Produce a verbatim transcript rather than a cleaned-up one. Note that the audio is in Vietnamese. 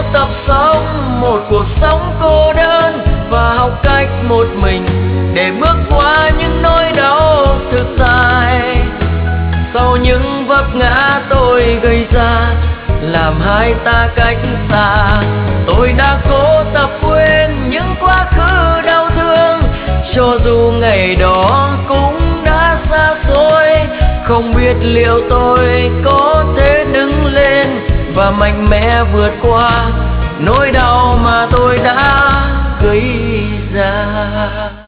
tập sống một cuộc sống cô đơn và học cách một mình để bước qua những nỗi đau thực tại. Sau những vấp ngã tôi gây ra làm hai ta cách xa, tôi đã cố tập quên những quá khứ đau thương, cho dù ngày đó cũng đã xa xôi. Không biết liệu tôi có thể đứng lên và mạnh mẽ vượt qua nỗi đau mà tôi đã gây